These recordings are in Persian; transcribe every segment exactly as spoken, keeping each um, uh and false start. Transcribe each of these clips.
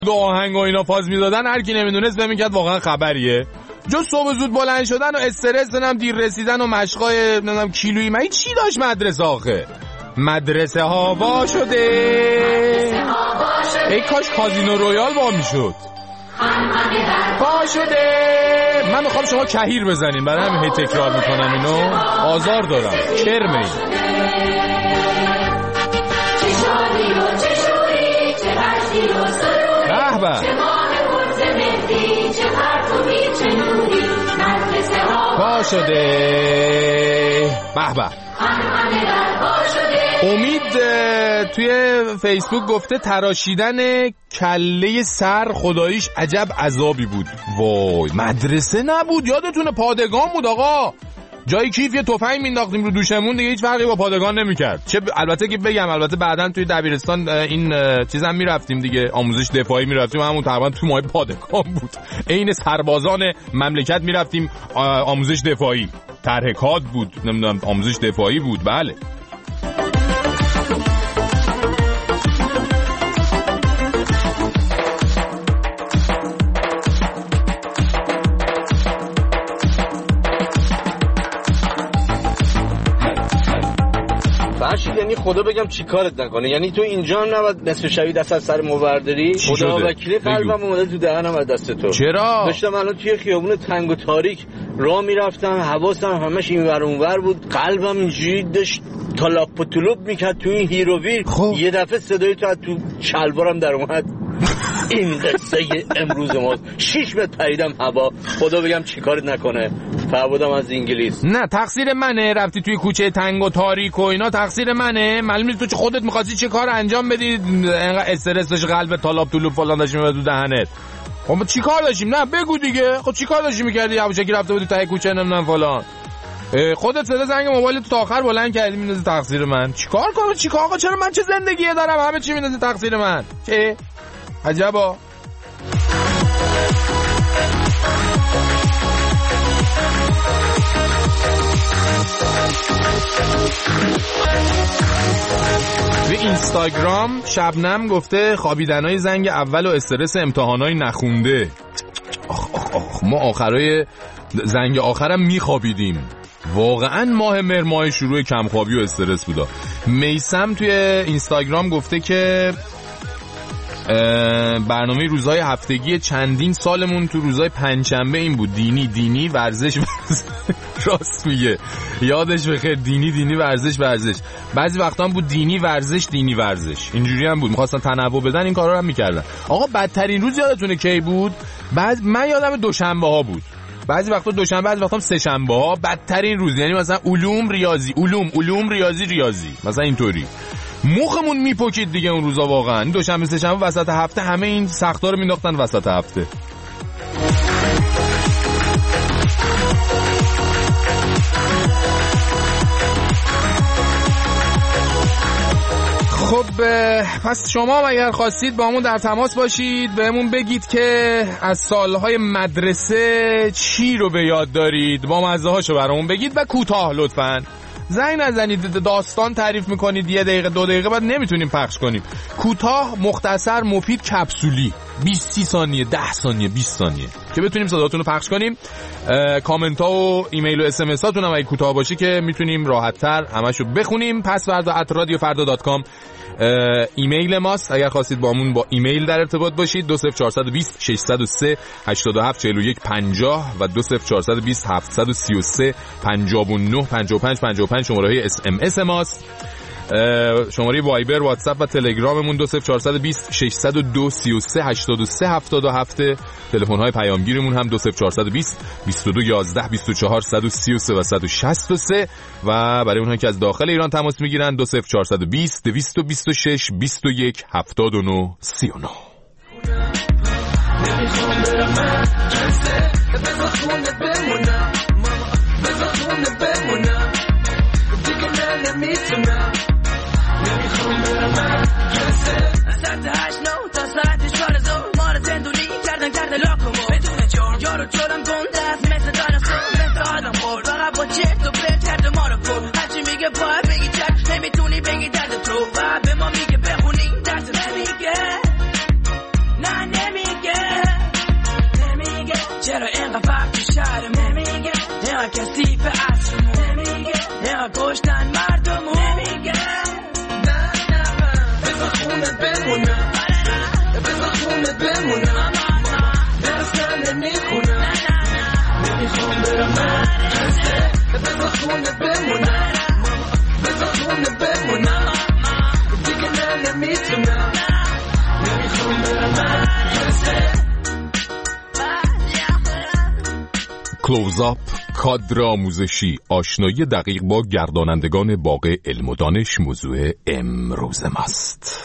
دو آهنگ و اینا فاز میدادن، هر کی نمیدونست نمیکرد واقعا خبریه. جز صبح زود بلند شدن و استرس نم دیر رسیدن و مشقای نمیدونم کیلویی، من چی داشت مدرسه آخه؟ مدرسه ها وا شده، ای کاش کازینو رویال وا میشد. وا شده. من میخوام شما کهیر بزنین، برای همین هی تکرار میکنم اینو، آزار دارم. کرمه به به وا شده. به به. امید توی فیسبوک گفته تراشیدن کله سر خداییش عجب عذابی بود. وای مدرسه نبود، یادتونه پادگان بود آقا. جای کیف یه تفنگ مینداختیم رو دوشمون دیگه، هیچ فرقی با پادگان نمیکرد. چه ب... البته که بگم البته بعداً توی دبیرستان این چیزام میرفتیم دیگه، آموزش دفاعی میرفتیم، همون تقریبا تو ماه پادگان بود. عین سربازان مملکت میرفتیم آموزش دفاعی. طرح کاد بود، نمیدونم آموزش دفاعی بود. بله فرشید، یعنی خدا بگم چی کارت نکنه، یعنی تو اینجا نباید نصف شبی دست از سر موردری. خدا وکیلی قلبم اومده تو دهنم از دست تو. چرا؟ داشتم الان توی خیابون تنگ و تاریک راه میرفتم، حواسم همش این ور اون ور بود، قلبم اینجوری داشت تلاپ و طلوب میکرد تو این هیروویر. یه دفعه صدای تو از تو شلوارم در اومد. این قصه امروز ماست. شیش متر پریدم هوا. خدا بگم چی کارت نکنه. فرمودم از انگلیس. نه تقصیر منه، رفتی توی کوچه تنگ و تاریک و اینا، تقصیر منه. معلومه تو خودت می‌خواستی چه کار انجام بدی، انقدر استرس داشت، قلب تالاپ طلوب فلان داشت میاد تو دهنت. خب ما چیکار داشتیم؟ نه بگو دیگه. خب چیکار داشتی می‌کردی؟ یواشکی رفته بودی تا کوچه نمیدونم فلان. خودت صدا زنگ موبایل تو تا آخر بلند کردی، میندازی تقصیر من. چیکار کنم؟ چیکار آقا؟ چرا من چه زندگیه دارم همه چی میندازی تقصیر من؟ چه عجبا. به اینستاگرام شبنم گفته خوابیدنای زنگ اول و استرس امتحانای نخونده. آخ آخ آخ ما آخرای زنگ آخرم میخوابیدیم. واقعا ماه مهر ماه شروع کمخوابی و استرس بودا. میسم توی اینستاگرام گفته که برنامه روزهای هفتگی چندین سالمون تو روزهای پنجشنبه این بود: دینی دینی ورزش ورزش. راست میگه، یادش بخیر، دینی دینی ورزش ورزش. بعضی وقتا هم بود دینی ورزش دینی ورزش، اینجوری هم بود. می‌خواستن تنوع بدن، این کارا رو هم می‌کردن. آقا بدترین روز یادتونه کی بود؟ بعد من یادم دوشنبه ها بود. بعضی وقتا دوشنبه، بعضی وقتا هم سه شنبه ها بدترین روز. یعنی مثلا علوم ریاضی، علوم علوم ریاضی ریاضی، مثلا اینطوری مخمون میپکید دیگه اون روزا. واقعا دوشنبه سه شنبه وسط هفته همه این سختا رو مینداختن وسط هفته. خب پس شما اگر خواستید با همون در تماس باشید، بهمون بگید که از سالهای مدرسه چی رو به یاد دارید، با مزه هاشو برامون بگید و کوتاه لطفاً. زنگ نزنید داستان تعریف میکنید یه دقیقه دو دقیقه بعد نمیتونیم پخش کنیم. کوتاه، مختصر، مفید، کپسولی، بیست سی ثانیه، ده ثانیه، بیست ثانیه که بتونیم صداتون رو پخش کنیم. کامنت ها و ایمیل و اس ام اس هاتون هم اگه کوتاه باشه که میتونیم راحت تر همشو بخونیم. پس فردا ات رادیو فردا دات کام ایمیل ماست. اگر خواستید با همون با ایمیل در ارتباط باشید دو صفر چهار دو صفر شش صفر سه هشت هفت چهار یک پنجاه و دو صفر چهار دو صفر هفت سه سه پنجاه و نه پنجاه و پنج پنجاه و پنج شماره اس ام اس ماست. شماره وایبر، واتساپ و تلگراممون دو صفر چهار دو صفر شش صفر دو سه سه هشت سه هفت هفت. تلفن های پیامگیرمون هم دو صفر چهار دو صفر بیست و دو یازده بیست و چهار صد و سی و سه و صد و شصت و سه و برای اونها که از داخل ایران تماس میگیرن دو صفر چهار دو صفر دویست و بیست و شش بیست و یک هفتاد و نه سی و نه. نمیخوام برم مدرسه، بذار خونه بمونم ماما، بذار خونه بمونم دیگه من نمیتونم. نمیخوام برم مدرسه، ساعت هشت نو تا ساعت چهار ظهر ما رو زندونی کردن کرده لاکمو بدون جرم. یارو جرم گنده است مثل دانستون، مثل آدم خورد فقط با چرت و پرت کرده ما رو پر. هرچی میگه باید بگی چک، نمیتونی بگی درد تو و به ما میگه بخونی درد نمیگه. نه نه بمونم درستم نمیخونم نمیخوام برم مدرسه بذار خونه بمونم بذار خونه بمونم دیگه نه نمیتونم نمیخوام برم مدرسه. کلوزآپ، کادر آموزشی، آشنایی دقیق با گردانندگان باغ علم و دانش موضوع امروز ماست.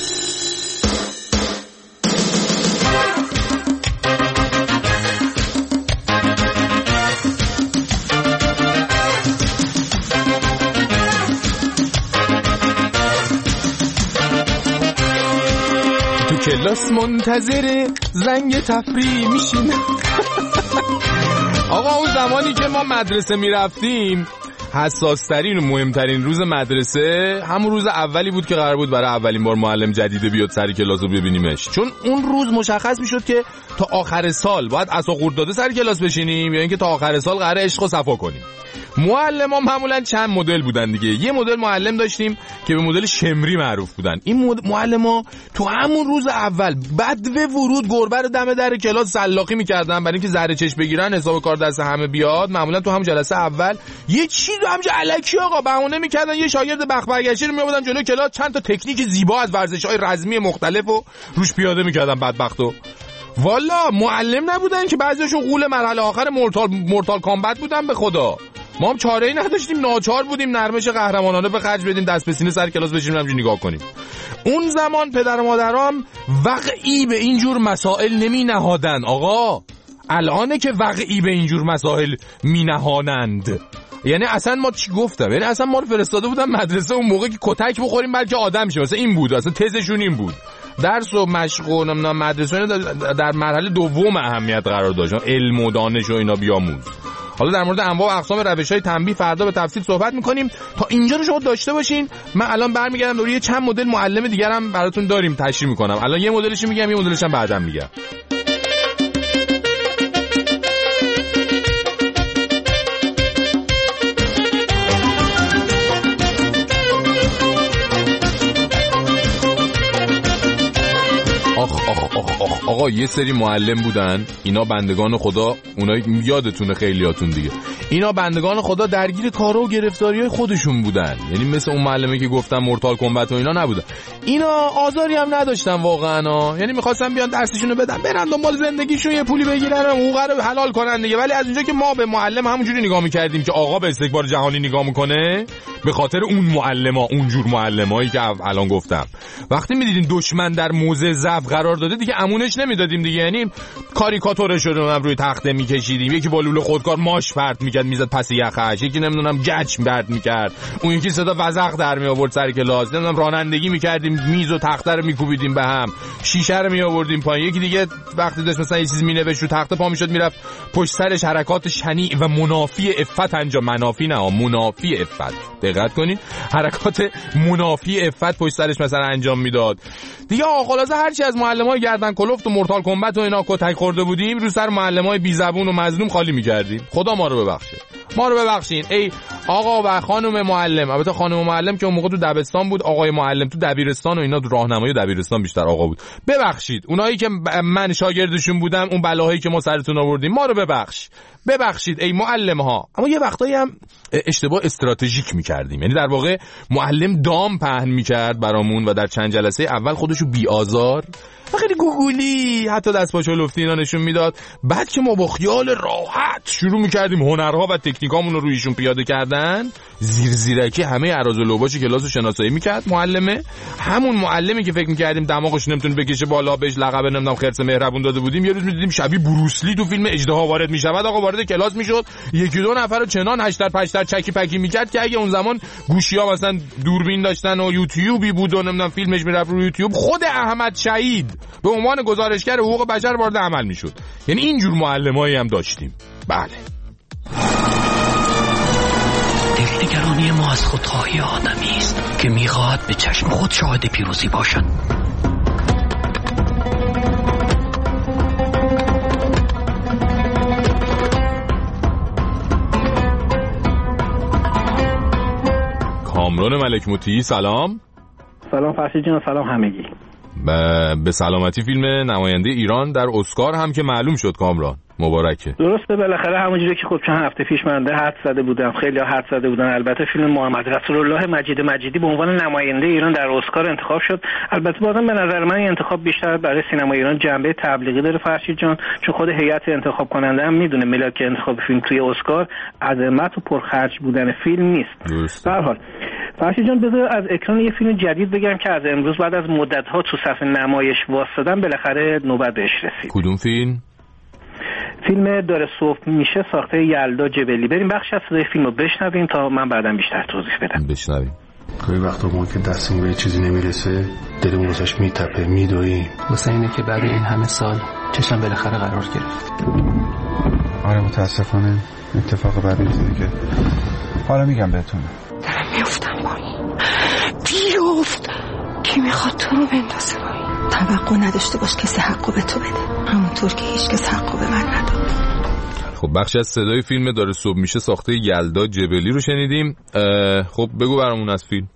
تو کلاس منتظر زنگ تفریح میشین. آقا اون زمانی که ما مدرسه میرفتیم حساس ترین و مهمترین روز مدرسه همون روز اولی بود که قرار بود برای اولین بار معلم جدیده بیاد سر کلاس رو ببینیمش، چون اون روز مشخص میشد که تا آخر سال باید عصا خورد داده سر کلاس بشینیم یا اینکه تا آخر سال قراره عشق و صفا کنیم. معلم ها معمولا چند مدل بودن دیگه. یه مدل معلم داشتیم که به مدل شمری معروف بودن. این معلم ها تو همون روز اول بدو ورود گربه رو دم در کلاس سلاقی میکردن برای اینکه زهر چش بگیرن، حساب کار دست همه بیاد. معمولا تو هم جلسه اول یه چیز همش الکی آقا بهونه میکردن یه شاگرد بخ برگشتی رو میآوردن جلوی کلاس، چند تا تکنیک زیبا از ورزش‌های رزمی مختلفو روش پیاده میکردن بدبختو. والا معلم نبودن که بعضیاشون غول مرحله آخر مورتال مورتال کامبت بودن به خدا. ما هم چاره‌ای نداشتیم، ناچار بودیم نرمش قهرمانانه به خرج بدیم، دست به سینه سر کلاس بشینیم همینجوری نگاه کنیم. اون زمان پدر و مادرام وقعی به اینجور مسائل نمی نهادن آقا. الانه که وقعی به اینجور مسائل می نهانند. یعنی اصلا ما چی گفتم، یعنی اصلا ما رو فرستاده بودن مدرسه اون موقع که کتک بخوریم بلکه آدم شیم. مثلا این بود، اصلا تزشون این بود. درس و مشق و نمیدونم مدرسه در مرحله دوم اهمیت قرار داشت، علم و دانش و اینا بیاموز. حالا در مورد انواع و اقسام روش‌های تنبیه فردا به تفصیل صحبت می‌کنیم. تا اینجا رو شما داشته باشین. من الان برمیگردم دوری چند مدل معلم دیگر هم براتون داریم تشریح می‌کنم. الان یه مدلش میگم، یه مدلش هم بعداً میگم. آخ آخ آخ آخ آقا یه سری معلم بودن، اینا بندگان خدا، اونایی یادتونه خیلیاتون دیگه، اینا بندگان خدا درگیر کارا و گرفتاریای خودشون بودن. یعنی مثل اون معلمه که گفتم مورتال کمبت و اینا نبودن. اینا آزاری هم نداشتن واقعا، یعنی می‌خواستن بیان درسشونو بدن برن دنبال زندگیشون یه پولی بگیرن حقوق رو حلال کنن دیگه. ولی از اونجا که ما به معلم همونجوری نگاه می‌کردیم که آقا به استکبار جهانی نگاه می‌کنه، به خاطر اون معلما، اونجور معلمایی که الان گفتم، وقتی می‌دیدین دشمن در موضع ضعف قرار داده دیگه امونش نمیدادیم دیگه. یعنی کاریکاتورش رو هم روی تخته میکشیدیم، یکی با لوله خودکار ماش پرت میکرد میزد پس یخش، یکی نمیدونم گچ پرت میکرد، اون یکی صدا وزغ در می آورد سر کلاس، نمیدونم رانندگی میکردیم میز و تخته رو میکوبیدیم به هم، شیشه رو می آوردیم پایین. یکی دیگه وقتی داشت مثلا یه چیزی مینوشت رو تخته پا میشد میرفت پشت سرش حرکات شنیع و منافی عفت انجام، منافی نه منافی عفت، دقت کنین، حرکات منافی عفت پشت سرش مثلا انجام میداد دیگه. آقا خلاصه هر چی از معلمای گردن کلفت و مورتال کمبت و اینا کتک خورده بودیم رو سر معلمای بی زبون و مظلوم خالی می‌کردیم. خدا ما رو ببخشه، ما رو ببخشین ای آقا و خانم معلم. البته خانم معلم که اون موقع تو دبستان بود، آقای معلم تو دبیرستان و اینا، تو راهنمایی دبیرستان بیشتر آقا بود. ببخشید اونایی که من شاگردشون بودم، اون بلاهایی که ما سرتون آوردیم، ما رو ببخش، ببخشید ای معلم ها. اما یه وقتایی هم اشتباه استراتژیک می‌کردیم، یعنی در واقع معلم دام پهن می‌کرد برامون و در چند جلسه اول خودشو بی آزار و خیلی گوگولی حتی دست پا چلفتی اینا نشون میداد. بعد که ما با خیال راحت شروع میکردیم هنرها و تکنیکامون رو رویشون پیاده کردن، زیر زیرکی همه عراض و لوباش کلاسو شناسایی میکرد معلمه. همون معلمی که فکر میکردیم دماغش نمیتونه بکشه بالا، بهش لقب نمیدونم خرس مهربون داده بودیم، یه روز میدیدیم شبیه بروسلی تو فیلم اژدها وارد میشود. آقا وارد کلاس میشد، یکی دو نفر رو چنان هشتر پشتر چکی پکی میکرد که اگه اون زمان گوشی‌ها مثلا دوربین داشتن و یوتیوبی بود و نمیدونم فیلمش میرفت رو یوتیوب، خود احمد شهید به عنوان گزارشگر حقوق بشر وارد عمل میشد. یعنی اینجور معلمایی هم داشتیم. بله. دلنگرانی ما از خودخواهی آدمی است که میخواهد به چشم خود شاهد پیروزی باشد. کامران ملک مطیعی سلام. سلام فرشید جان، سلام همگی. به سلامتی فیلم نماینده ایران در اسکار هم که معلوم شد کامران، مبارکه. درسته، بالاخره همونجوری که خب چند هفته پیش من حد زده بودم، خیلی حد زده بودن، البته فیلم محمد رسول الله مجید مجیدی به عنوان نماینده ایران در اسکار انتخاب شد. البته بازم به نظر من این انتخاب بیشتر برای سینما ایران جنبه تبلیغی داره فرشید جان، چون خود هیئت انتخاب کننده هم میدونه ملاک انتخاب فیلم توی اسکار عظمت و پرخرج بودن فیلم نیست. به هر حال فرشید جان بذار از اکران یه فیلم جدید بگم که از امروز بعد از مدت‌ها تو صفحه نمایش واسطادن بالاخره نوبت بهش رسید. کدوم فیلم؟ فیلم داره صبح میشه ساخته یلدا جبلی. بریم بخش از صدای فیلم رو بشنویم تا من بعداً بیشتر توضیح بدم. بشنویم. گاهی وقتا ما که دستمون به چیزی نمیرسه دلمون واسش میتپه میدویم، واسه اینه که بعد این همه سال چشم بالاخره قرار گرفت. آره متاسفانه اتفاق بعدی دیگه که حالا میگم بهتون دارم میافتم پایین. بیافت کی میخواد تو رو بندازه پایین. توقع نداشته باش کسی حقو به تو بده، همونطور که هیچ کس حقو به من نداد. خب بخشی از صدای فیلم داره صبح میشه ساخته یلدا جبلی رو شنیدیم. خب بگو برامون از فیلم.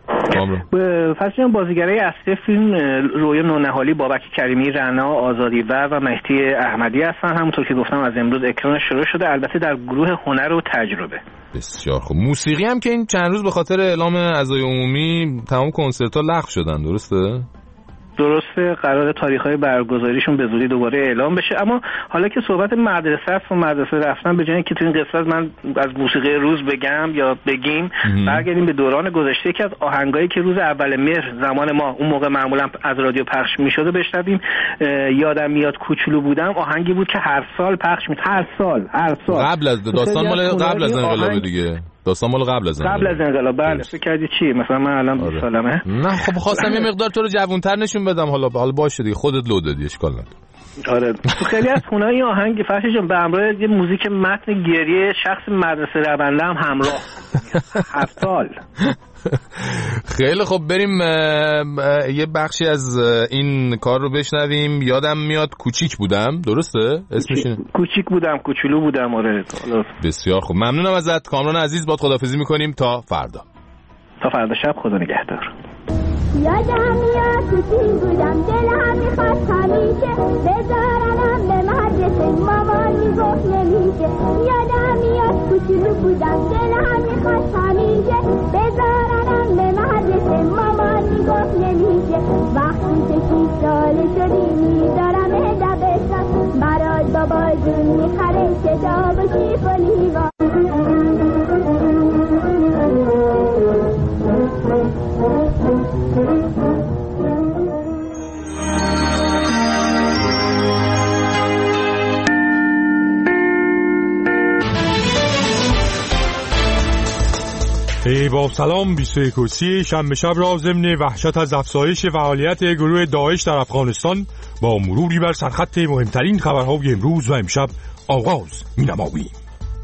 فرشید بازیگرای اصلی فیلم رویا نونهالی، بابک کریمی، رنا آزادی‌ور و مهدی احمدی هستن. همونطور که گفتم از امروز اکران شروع شده، البته در گروه هنر و تجربه. بسیار خوب. موسیقی هم که این چند روز به خاطر اعلام عزای عمومی تمام کنسرت‌ها لغو شدن، درسته؟ درسته، قرار تاریخ‌های برگزاریشون به زودی دوباره اعلام بشه. اما حالا که صحبت مدرسه است و مدرسه رفتن، به جای اینکه تو این قسمت من از موسیقی روز بگم یا بگیم، برگردیم به دوران گذشته. یکی از آهنگایی که روز اول مهر زمان ما اون موقع معمولا از رادیو پخش می‌شد بشنویم. یادم میاد کوچولو بودم آهنگی بود که هر سال پخش می‌شد، هر سال هر سال قبل از داستان مال قبل از انقلاب دیگه. داستان مال قبل از انقلاب. قبل از انقلاب بله. فکر کردی چی؟ مثلا من الان بیست آره. سالمه. نه خب خواستم یه مقدار تو رو جوان‌تر نشون بدم. حالا حالا باشه دیگه، خودت لو دادی، اشکال نداره. آره تو خیلی از خونه‌ها این آهنگ فرشید جان به همراه یه موزیک متن گریه شخص مدرسه رونده هم همراه. هر سال. خیلی خب بریم یه بخشی از این کار رو بشنویم. یادم میاد کوچیک بودم، درسته؟ اسمش اینه؟ کوچیک بودم، کوچولو بودم. آره بسیار خب، ممنونم ازت کامران عزیز. با خداحافظی میکنیم تا فردا. تا فردا شب، خدا نگهدار. یادم میاد کوچیک بودم، دلم میخواست همیشه بذارنم به مدرسه، مامان میگفت نمیشه. یادم میاد کوچولو بودم، دلم میخواست همیشه بذارنم به مدرسه، مامان میگفت نمیشه. وقتی که شیش ساله شدی میذارم دبستان، برای بابا جون میخره کتاب و شیف و لیوان. ای با سلام بیست و یک شنبه شب را ضمن وحشت از افزایش فعالیت گروه داعش در افغانستان با مروری بر سرخط مهمترین خبرهای امروز و امشب آغاز می‌نماییم.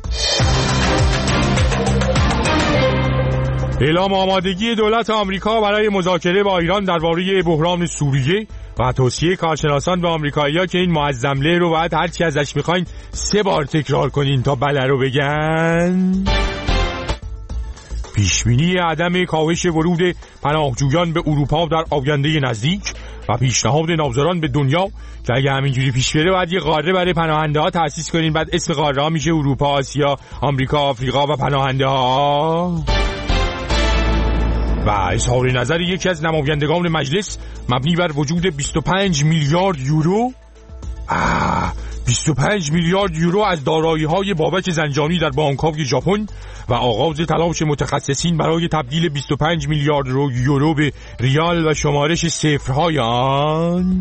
اعلام آمادگی دولت آمریکا برای مذاکره با ایران درباره بحران سوریه و توصیه کارشناسان به آمریکایی‌ها که این معظمله رو باید هر چی ازش می‌خواین سه بار تکرار کنین تا بله رو بگن. پیشبینی عدم کاهش ورود پناهجویان به اروپا در آینده نزدیک و پیشنهاد ناظران به دنیا که اگه همینجوری پیش بره باید یه قاره برای پناهنده ها تأسیس کنین، بعد اسم قاره ها میشه اروپا، آسیا، آمریکا، آفریقا و پناهنده ها. و اظهار نظر یکی از نمایندگان مجلس مبنی بر وجود بیست و پنج میلیارد یورو آه بیست و پنج میلیارد یورو از دارایی‌های بابک زنجانی در بانک‌های ژاپن و آغاز تلاش متخصصین برای تبدیل بیست و پنج میلیارد یورو به ریال و شمارش صفرهای آن.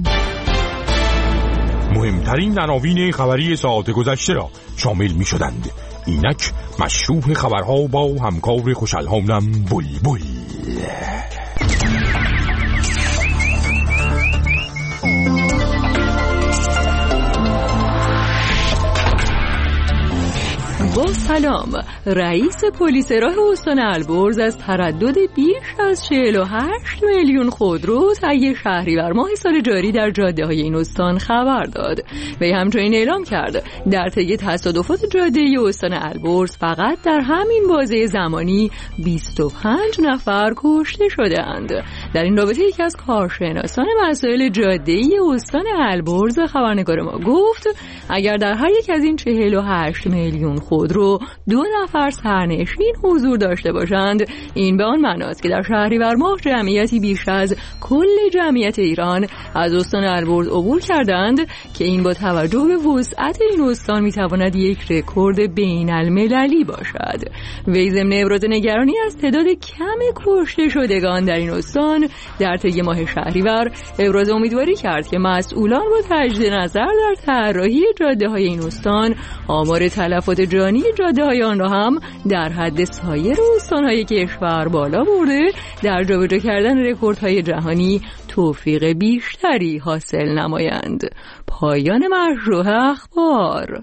مهمترین عناوین خبری ساعت گذشته را شامل می‌شدند. اینک مشروح خبرها با همکار خوش‌الحانم بلبل. با با سلام. رئیس پلیس راه استان البرز از تردد بیش از چهل و هشت میلیون خودرو طی شهریور ماه سال جاری در جاده‌های این استان خبر داد. وی همچنین اعلام کرد در طی تصادفات جاده‌ای استان البرز فقط در همین بازه زمانی بیست و پنج نفر کشته شدند. در این رابطه یکی از کارشناسان مسائل جاده‌ای استان البرز خبرنگار ما گفت اگر در هر یک از این چهل و هشت میلیون خودرو دو نفر سرنشین حضور داشته باشند، این به آن معناست که در شهریور ماه جمعیتی بیش از کل جمعیت ایران از استان البرز عبور کردند که این با توجه به وسعت این استان میتواند یک رکورد بین المللی باشد. وی ضمن ابراز نگرانی از تعداد کم کشته شدگان در این استان در طی ماه شهریور ابراز امیدواری کرد که مسئولان با تجدید نظر در طراحی جاده‌های این استان آمار تلفات جانی جاده‌های آن را هم در حد سایر استان‌های کشور بالا برده در جابجا کردن رکوردهای جهانی توفیق بیشتری حاصل نمایند. پایان مشروع اخبار.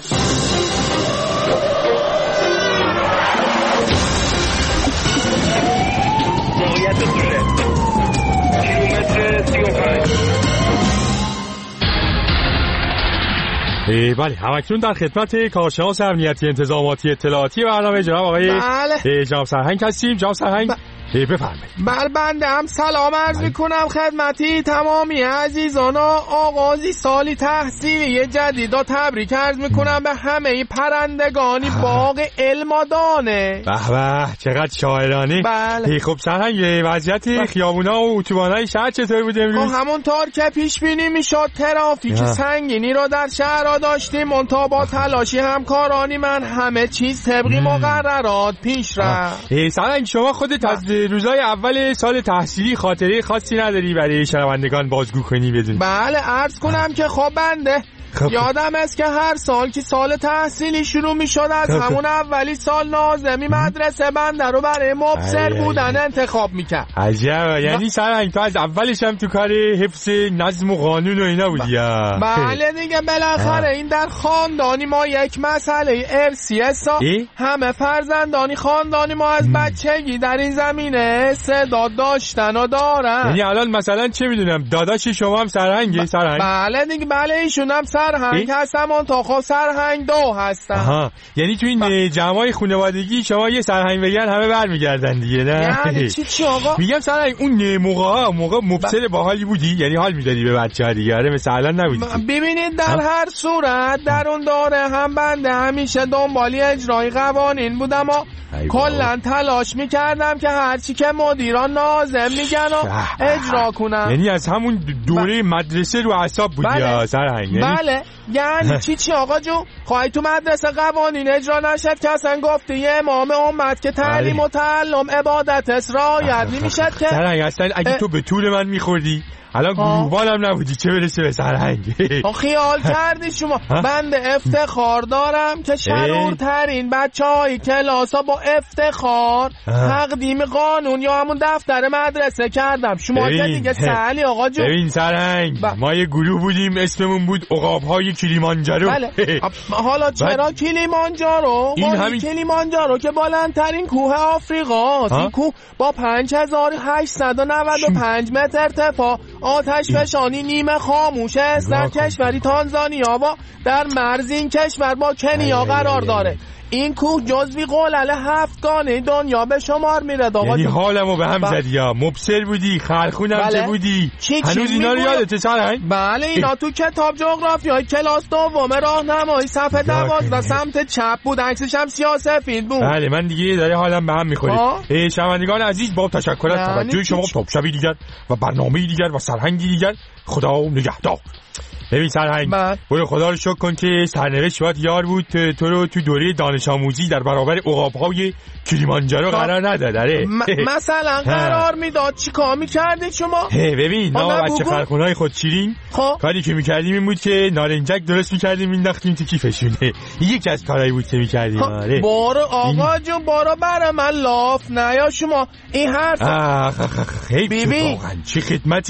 بله، همکنون در خدمت کارشناس امنیتی انتظاماتی اطلاعاتی برنامه جناب آقای بله. جناب سرهنگ هستیم. جناب سرهنگ بفرمایید. بله، بنده هم سلام عرض میکنم خدمتی تمامی عزیزان. آغازی سالی تحصیلی جدید و تبریک عرض میکنم به همه پرندگانی باغ علم و دانه. به به، چقدر شاعرانه. بله. خب سرهنگ، وضعیت بله. خیابونا و اتوبانای شهر چطور بود امروز؟ همونطور که پیش بینی میشد ترافیک سنگینی رو در شهر داشتیم، منتها با تلاشی همکارانی من همه چیز طبقی مقررات پیش رفت. سرهنگ، شما خودت از روزای اول سال تحصیلی خاطره خاصی نداری برای شنوندگان بازگو کنی بدون؟ بله، عرض کنم که خب بنده خب. یادم است که هر سال که سال تحصیلی شروع می شد از خب. همون اولی سال ناظمی مدرسه بنده رو برای مبصر بودن انتخاب می کرد. عجب، یعنی سرهنگ تو از اولش هم تو کار حفظ نظم و قانون و اینا بودی؟ بله دیگه، بالاخره این در خاندانی ما یک مسئله ارثی است. همه فرزندانی خاندانی ما از بچگی در این زمینه استعداد داشتن و دارن. یعنی الان مثلا چه میدونم داداش شما هم سرهنگه؟ سرهنگ؟ بله دیگه، بله ایشون هم سرهنگ هستم، اون تا خب سرهنگ دو هستم. آها، یعنی تو این جمعای خانوادگی شما یه سرهنگ بگن همه برمیگردن دیگه، نه؟ یعنی چی چی آقا؟ میگم سرهنگ اون موقع موقع مبصر باحالی بودی، یعنی حال میدادی به بچه‌ها دیگه، آره مثل الان نبودی. ببینید در هر صورت در اون دوره هم بنده همیشه دنبالی اجرای قوانین بودم و کلا تلاش میکردم که هرچی که مدیران ناظم میگن و اجرا کنم. یعنی از همون دوره مدرسه رو اعصاب بودی. بله. سرهنگ بله، یعنی چی چی آقا جون؟ خواهی تو مدرسه قوانین اجرا نشد که اصلا گفته یه امام امت که تعلیم و تعلم عبادت است رعایت نمیشد که. سرهنگ اصلا اگه تو به طول من میخوردی الان گروهبانم نبودی، چه برسه به سرهنگ. خیال کردی شما بنده افتخار دارم که شرورترین بچه های کلاس ها با افتخار تقدیم قانون یا همون دفتر مدرسه کردم. شما که دیگه سهلی آقا جون. ببین سرهنگ، ما یه گروه بودیم اسممون بود عقاب های کلیمانجارو. بله. حالا چرا کلیمانجارو؟ این همین کلیمانجارو که بالاترین کوه آفریقاست. این کوه با پنج هزار و هشتصد و نود و پنج متر ارتفاع آتش فشانی نیمه خاموش است در کشوری تانزانیا و در مرز این کشور با کنیا قرار داره. این کوه جزوی قلل هفتگانه دنیا به شمار میره. یعنی حالمو به هم زدی یا مبصر بودی، خرخونم بله. چه بودی؟ چی هنوز اینا رو یادته سرهنگ؟ بله، اینا تو کتاب جغرافیای کلاس دوم راهنمایی صفحه دوازده سمت چپ بود، عکسش هم سیاه‌سفید بود. بله، من دیگه داره حالم به هم میخوره. شنوندگان عزیز، با تشکر از توجه شما به تاپ شبی دیگر و برنامه‌ای دیگر و سرهنگی دیگر، خدا نگهدار. ببین سرهنگ، برو خدا رو شکر کن که سرنوشت باید یار بود تو رو تو دوره دانش آموزی در برابر عقاب‌های کلیمانجارو قرار نداد. آره مثلا قرار میداد چیکار می‌کردید شما؟ ببین ما بچه خرخونای خود شیرین کاری که می‌کردیم این بود که نارنجک درست می‌کردیم مینداختیم تو کیفشونه. یکی از کارهایی بود که می‌کردیم. آره برو آقا جون، برو برای من لاف نیا شما این حرف. خیلی واقعا چه خدمتی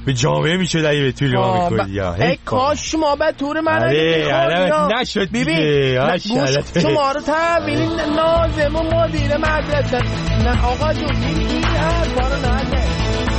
به جامعه میشد اگه به طول ما میکنی. ای کاش ما به طور من میخوری نشد دیگه. شما رو تحویل نازم و مدیر مدرسه. نه آقا جون این هر بارو نده.